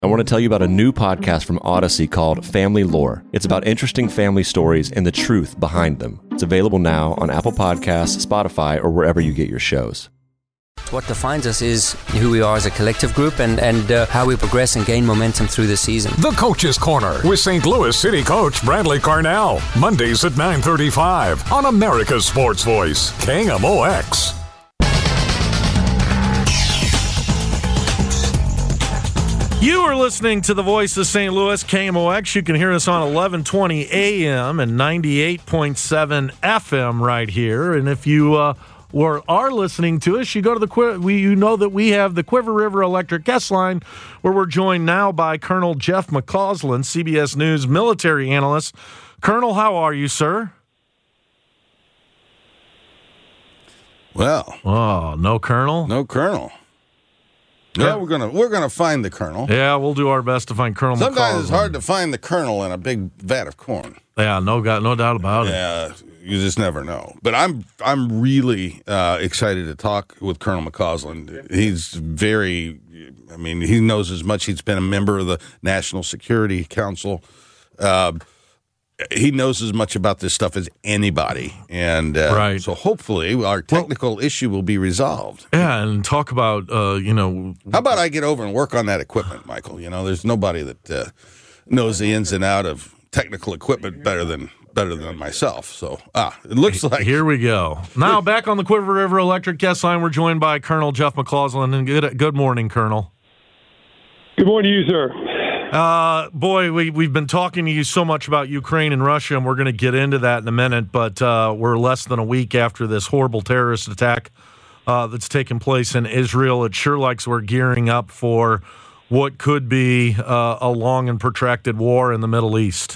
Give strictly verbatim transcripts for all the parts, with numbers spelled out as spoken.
I want to tell you about a new podcast from Odyssey called Family Lore. It's about interesting family stories and the truth behind them. It's available now on Apple Podcasts, Spotify, or wherever you get your shows. What defines us is who we are as a collective group and, and uh, how we progress and gain momentum through the season. The Coach's Corner with Saint Louis City coach Bradley Carnell. Mondays at nine thirty-five on America's Sports Voice, K M O X. You are listening to the Voice of Saint Louis, K M O X. You can hear us on eleven twenty A M and ninety-eight point seven F M right here. And if you uh, were are listening to us, you go to the we you know that we have the Quiver River Electric Guest Line, where we're joined now by Colonel Jeff McCausland, C B S News military analyst. Colonel, how are you, sir? Well, oh, no Colonel, no Colonel. Yeah, we're gonna we're gonna find the Colonel. Yeah, we'll do our best to find Colonel. Sometimes McCausland. It's hard to find the Colonel in a big vat of corn. Yeah, no, got no doubt about it. Yeah, you just never know. But I'm I'm really uh, excited to talk with Colonel McCausland. He's very, I mean, he knows as much. He's been a member of the National Security Council. Uh, he knows as much about this stuff as anybody, and uh, right. so hopefully our technical well, issue will be resolved. Yeah, and talk about, uh, you know... How about I get over and work on that equipment, Michael? You know, there's nobody that uh, knows the ins and out of technical equipment better than better than myself. So, ah, it looks like... Here we go. Now, back on the Quiver River Electric Guest Line, we're joined by Colonel Jeff McCausland. And good, good morning, Colonel. Good morning to you, sir. Uh, boy, we, we've been talking to you so much about Ukraine and Russia, and we're going to get into that in a minute, but uh, we're less than a week after this horrible terrorist attack uh, that's taken place in Israel. It sure likes we're gearing up for what could be uh, a long and protracted war in the Middle East.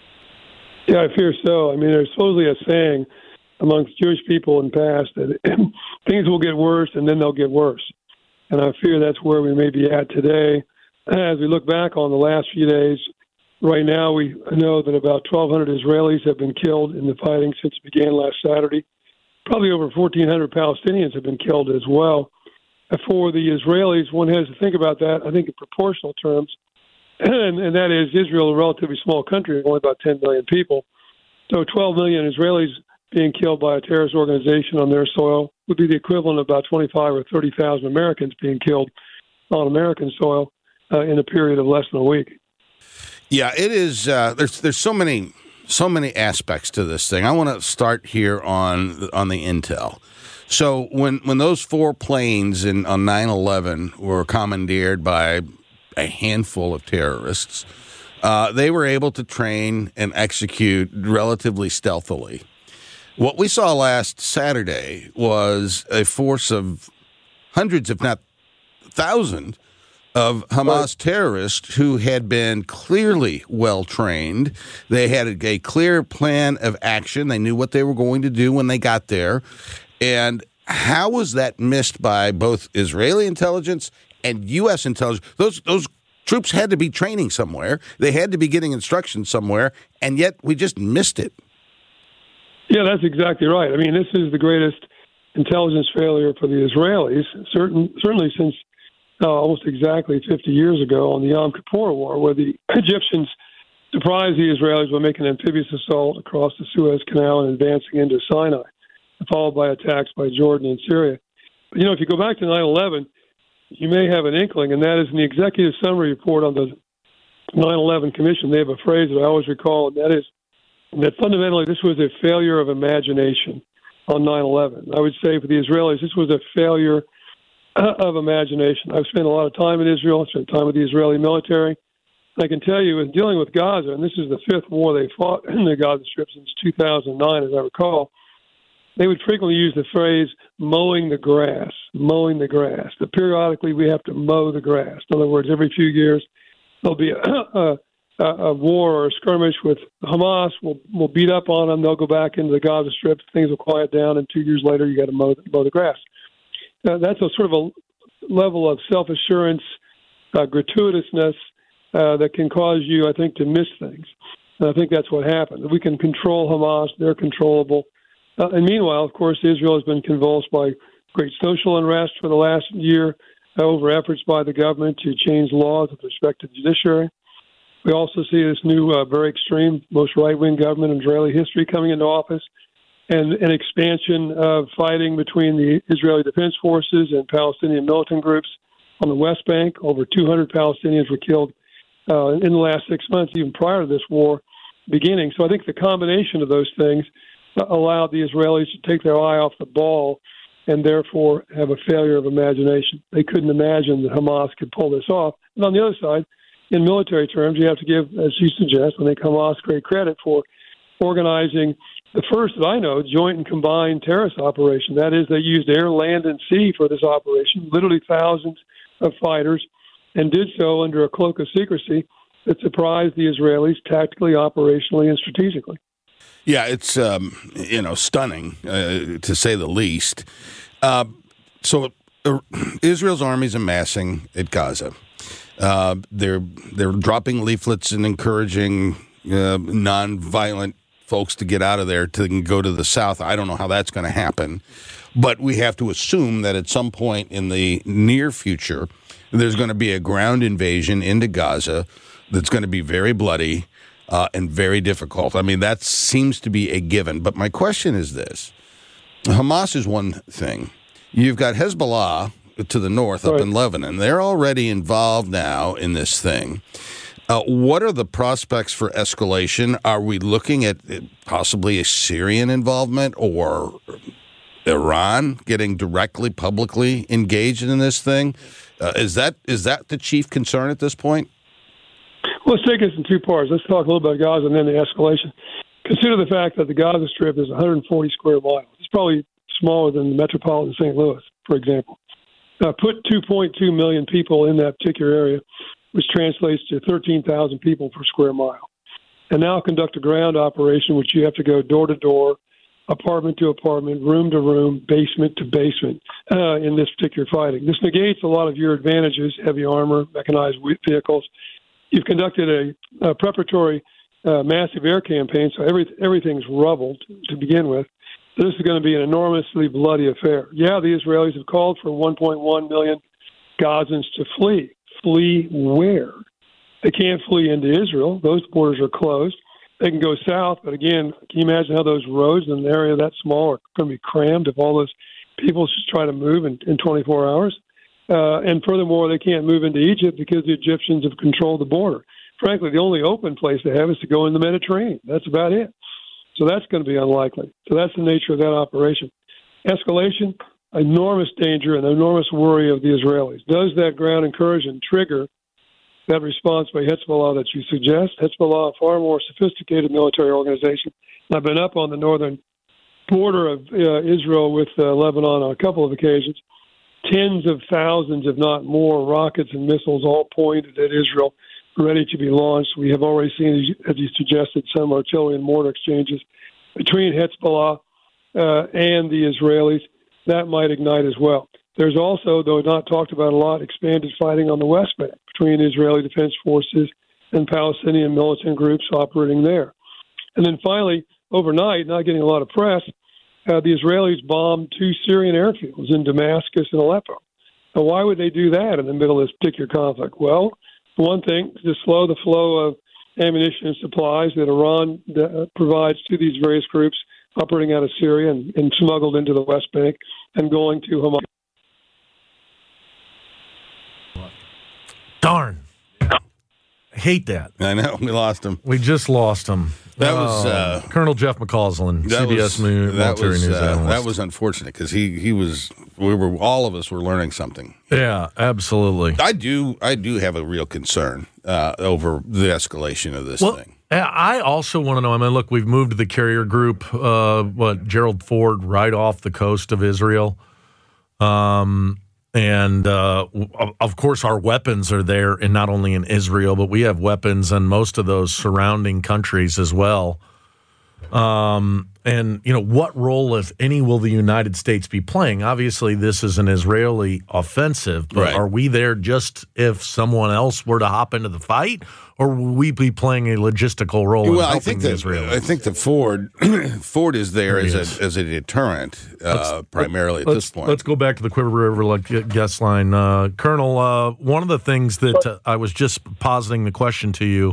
Yeah, I fear so. I mean, there's supposedly a saying amongst Jewish people in the past that things will get worse and then they'll get worse. And I fear that's where we may be at today. As we look back on the last few days, right now we know that about twelve hundred Israelis have been killed in the fighting since it began last Saturday. Probably over fourteen hundred Palestinians have been killed as well. For the Israelis, one has to think about that, I think, in proportional terms, and, and that is Israel, a relatively small country, only about ten million people. So twelve million Israelis being killed by a terrorist organization on their soil would be the equivalent of about twenty-five or thirty thousand Americans being killed on American soil. Uh, in a period of less than a week. Yeah, it is. Uh, there's there's so many so many aspects to this thing. I want to start here on on the intel. So when when those four planes in on nine eleven were commandeered by a handful of terrorists, uh, they were able to train and execute relatively stealthily. What we saw last Saturday was a force of hundreds, if not thousands, of Hamas terrorists who had been clearly well-trained. They had a, a clear plan of action. They knew what they were going to do when they got there. And how was that missed by both Israeli intelligence and U S intelligence? Those those troops had to be training somewhere. They had to be getting instructions somewhere, and yet we just missed it. Yeah, that's exactly right. I mean, this is the greatest intelligence failure for the Israelis, certain, certainly since Uh, almost exactly fifty years ago on the Yom Kippur War, where the Egyptians surprised the Israelis by making an amphibious assault across the Suez Canal and advancing into Sinai, followed by attacks by Jordan and Syria. But, you know, if you go back to nine eleven, you may have an inkling, and that is in the executive summary report on the nine eleven Commission. They have a phrase that I always recall, and that is that fundamentally this was a failure of imagination on nine eleven. I would say for the Israelis, this was a failure of imagination. I've spent a lot of time in Israel. I've spent time with the Israeli military. I can tell you, in dealing with Gaza, and this is the fifth war they fought in the Gaza Strip since two thousand nine, as I recall, they would frequently use the phrase mowing the grass, mowing the grass. That periodically we have to mow the grass. In other words, every few years there'll be a, a, a war or a skirmish with Hamas. We'll, we'll beat up on them. They'll go back into the Gaza Strip. Things will quiet down, and two years later you got to mow, mow the grass. Uh, that's a sort of a level of self-assurance, uh, gratuitousness uh, that can cause you, I think, to miss things. And I think that's what happened. We can control Hamas. They're controllable. Uh, and meanwhile, of course, Israel has been convulsed by great social unrest for the last year. over efforts by the government to change laws with respect to the judiciary. We also see this new, uh, very extreme, most right-wing government in Israeli history coming into office, and an expansion of fighting between the Israeli Defense Forces and Palestinian militant groups on the West Bank. Over two hundred Palestinians were killed uh, in the last six months, even prior to this war beginning. So I think the combination of those things allowed the Israelis to take their eye off the ball and therefore have a failure of imagination. They couldn't imagine that Hamas could pull this off. And on the other side, in military terms, you have to give, as you suggest, I think Hamas great credit for organizing the first that I know joint and combined terrorist operation. That is, they used air, land, and sea for this operation, literally thousands of fighters, and did so under a cloak of secrecy that surprised the Israelis tactically, operationally, and strategically. Yeah, it's um, you know stunning uh, to say the least. Uh, so uh, Israel's army is amassing at Gaza. Uh, they're they're dropping leaflets and encouraging uh, non-violent folks to get out of there to go to the south. I don't know how that's going to happen, but we have to assume that at some point in the near future, there's going to be a ground invasion into Gaza that's going to be very bloody uh, and very difficult. I mean, that seems to be a given. But my question is this. Hamas is one thing. You've got Hezbollah to the north up right. in Lebanon. They're already involved now in this thing. Uh, what are the prospects for escalation? Are we looking at possibly a Syrian involvement or Iran getting directly, publicly engaged in this thing? Uh, is that is that the chief concern at this point? Well, let's take this in two parts. Let's talk a little about Gaza and then the escalation. Consider the fact that the Gaza Strip is one hundred forty square miles. It's probably smaller than the metropolitan Saint Louis, for example. Uh, put two point two million people in that particular area, which translates to thirteen thousand people per square mile. And now conduct a ground operation, which you have to go door to door, apartment to apartment, room to room, basement to basement uh, in this particular fighting. This negates a lot of your advantages, heavy armor, mechanized vehicles. You've conducted a, a preparatory uh, massive air campaign, so every, everything's rubble to, to begin with. This is going to be an enormously bloody affair. Yeah, the Israelis have called for one point one million Gazans to flee. Flee where? They can't flee into Israel. Those borders are closed. They can go south, but again, can you imagine how those roads in an area that small are going to be crammed if all those people just try to move in, in twenty-four hours? Uh, and furthermore, they can't move into Egypt because the Egyptians have controlled the border. Frankly, the only open place they have is to go in the Mediterranean. That's about it. So that's going to be unlikely. So that's the nature of that operation. Escalation, enormous danger and enormous worry of the Israelis. Does that ground incursion trigger that response by Hezbollah that you suggest? Hezbollah, a far more sophisticated military organization. I've been up on the northern border of uh, Israel with uh, Lebanon on a couple of occasions. Tens of thousands, if not more, rockets and missiles all pointed at Israel, ready to be launched. We have already seen, as you suggested, some artillery and mortar exchanges between Hezbollah uh, and the Israelis. That might ignite as well. There's also, though not talked about a lot, expanded fighting on the West Bank between Israeli Defense Forces and Palestinian militant groups operating there. And then finally, overnight, not getting a lot of press, uh, the Israelis bombed two Syrian airfields in Damascus and Aleppo. Now, why would they do that in the middle of this particular conflict? Well, for one thing, to slow the flow of ammunition and supplies that Iran uh, provides to these various groups operating out of Syria and, and smuggled into the West Bank and going to Hamas. Darn. I hate that. I know. We lost him. We just lost him. That was uh, Colonel Jeff McCausland, C B S News, military was, news uh, analyst. That was unfortunate because he, he was we were all of us were learning something. Yeah, absolutely. I do I do have a real concern uh, over the escalation of this well, thing. I also want to know. I mean, look, we've moved to the carrier group. Uh, what Gerald Ford, right off the coast of Israel. Um. And, uh, of course, our weapons are there, and not only in Israel, but we have weapons in most of those surrounding countries as well. Um, and, you know, what role, if any, will the United States be playing? Obviously, this is an Israeli offensive, but right. are we there just if someone else were to hop into the fight, or will we be playing a logistical role well, in helping I think the that, Israelis? I think the Ford Ford is there as is. a, as a deterrent, uh, primarily at let's, this point. Let's go back to the Quiver River guest line. Uh, Colonel, uh, one of the things that uh, I was just positing the question to you,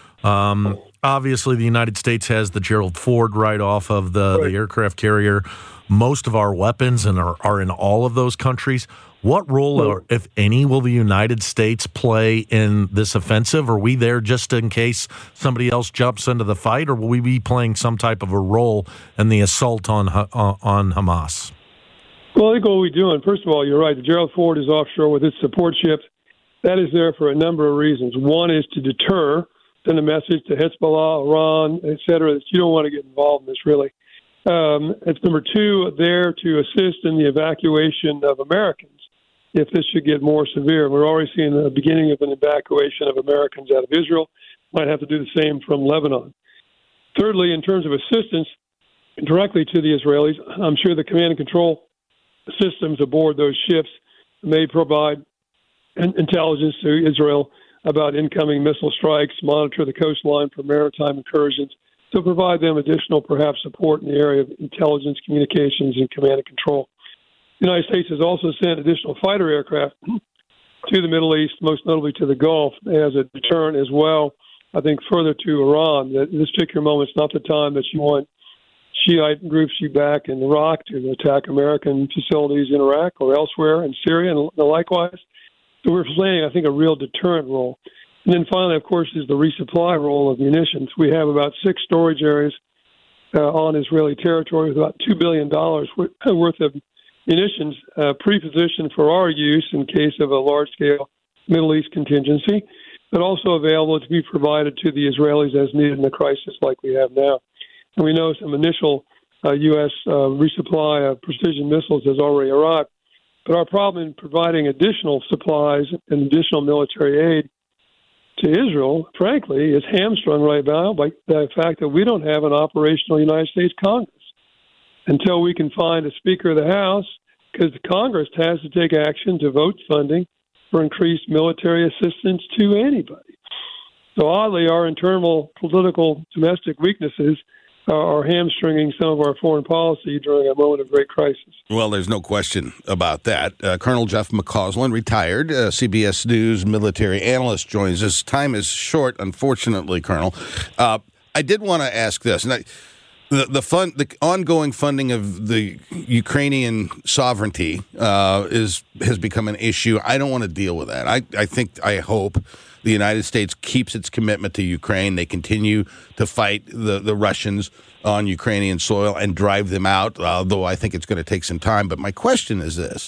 um, obviously, the United States has the Gerald Ford right off of the, the aircraft carrier. Most of our weapons and are, are in all of those countries. What role, or if any, will the United States play in this offensive? Are we there just in case somebody else jumps into the fight, or will we be playing some type of a role in the assault on on Hamas? Well, I think what we're doing, first of all, you're right. The Gerald Ford is offshore with its support ships. That is there for a number of reasons. One is to deter, send a message to Hezbollah, Iran, et cetera, that you don't want to get involved in this, really. Um, it's number two, there to assist in the evacuation of Americans if this should get more severe. We're already seeing the beginning of an evacuation of Americans out of Israel. Might have to do the same from Lebanon. Thirdly, in terms of assistance directly to the Israelis, I'm sure the command and control systems aboard those ships may provide intelligence to Israel about incoming missile strikes, monitor the coastline for maritime incursions, to provide them additional, perhaps, support in the area of intelligence, communications, and command and control. The United States has also sent additional fighter aircraft to the Middle East, most notably to the Gulf, as a deterrent as well, I think, further to Iran. That in this particular moment, it's not the time that you want Shiite groups you back in Iraq to attack American facilities in Iraq or elsewhere in Syria and likewise. So we're playing, I think, a real deterrent role. And then finally, of course, is the resupply role of munitions. We have about six storage areas uh, on Israeli territory with about two billion dollars worth of munitions uh, pre-positioned for our use in case of a large-scale Middle East contingency, but also available to be provided to the Israelis as needed in a crisis like we have now. And we know some initial uh, U S uh, resupply of precision missiles has already arrived. But our problem in providing additional supplies and additional military aid to Israel, frankly, is hamstrung right now by the fact that we don't have an operational United States Congress until we can find a Speaker of the House, because the Congress has to take action to vote funding for increased military assistance to anybody. So oddly, our internal political domestic weaknesses are hamstringing some of our foreign policy during a moment of great crisis. Well, there's no question about that. Uh, Colonel Jeff McCausland, retired uh, C B S News military analyst, joins us. Time is short, unfortunately, Colonel. Uh, I did want to ask this. And I, the the fund, the ongoing funding of the Ukrainian sovereignty uh, is has become an issue. I don't want to deal with that. I, I think, I hope the United States keeps its commitment to Ukraine. They continue to fight the, the Russians on Ukrainian soil and drive them out, although I think it's going to take some time. But my question is this.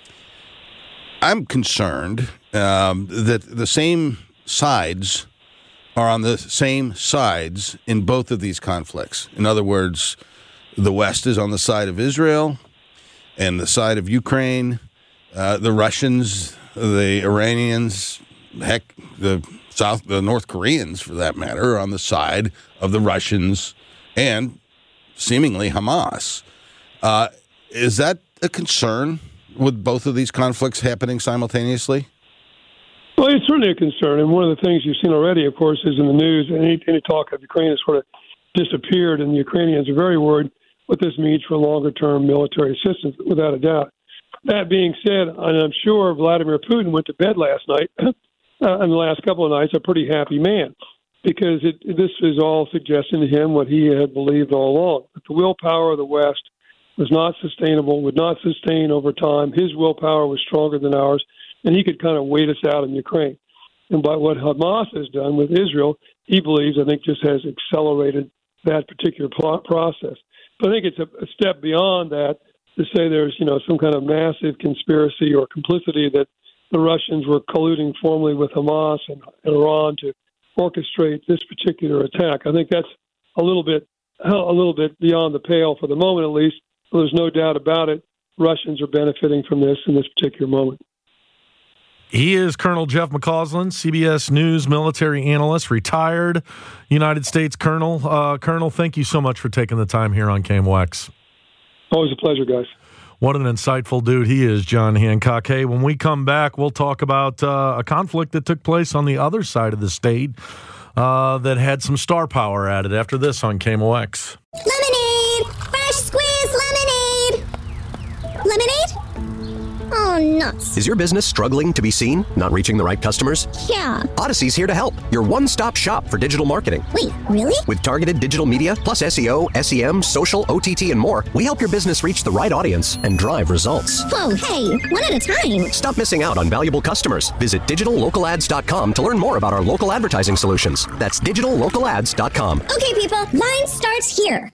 I'm concerned um, that the same sides are on the same sides in both of these conflicts. In other words, the West is on the side of Israel and the side of Ukraine. Uh, the Russians, the Iranians, heck, the South, the North Koreans, for that matter, are on the side of the Russians and seemingly Hamas. Uh, is that a concern with both of these conflicts happening simultaneously? Well, it's certainly a concern, and one of the things you've seen already, of course, is in the news, any, any talk of Ukraine has sort of disappeared, and the Ukrainians are very worried what this means for longer-term military assistance, without a doubt. That being said, and I'm sure Vladimir Putin went to bed last night, uh, in the last couple of nights, a pretty happy man, because it, this is all suggesting to him what he had believed all along, that the willpower of the West was not sustainable, would not sustain over time. His willpower was stronger than ours, and he could kind of wait us out in Ukraine. And by what Hamas has done with Israel, he believes, I think, just has accelerated that particular plot process. But I think it's a, a step beyond that to say there's, you know, some kind of massive conspiracy or complicity that the Russians were colluding formally with Hamas and, and Iran to orchestrate this particular attack. I think that's a little bit a little bit beyond the pale for the moment, at least. There's no doubt about it. Russians are benefiting from this in this particular moment. He is Colonel Jeff McCausland, C B S News military analyst, retired United States Colonel. Uh, Colonel, thank you so much for taking the time here on K M O X. Always a pleasure, guys. What an insightful dude he is, John Hancock. Hey, when we come back, we'll talk about uh, a conflict that took place on the other side of the state uh, that had some star power added after this on K M O X. Lemonade! Fresh squeezed lemonade! Lemonade? Oh, nuts. Is your business struggling to be seen? Not reaching the right customers? Yeah. Odyssey's here to help. Your one-stop shop for digital marketing. Wait, really? With targeted digital media, plus S E O, S E M, social, O T T, and more, we help your business reach the right audience and drive results. Whoa, hey, one at a time. Stop missing out on valuable customers. Visit digital local ads dot com to learn more about our local advertising solutions. That's digital local ads dot com. Okay, people, line starts here.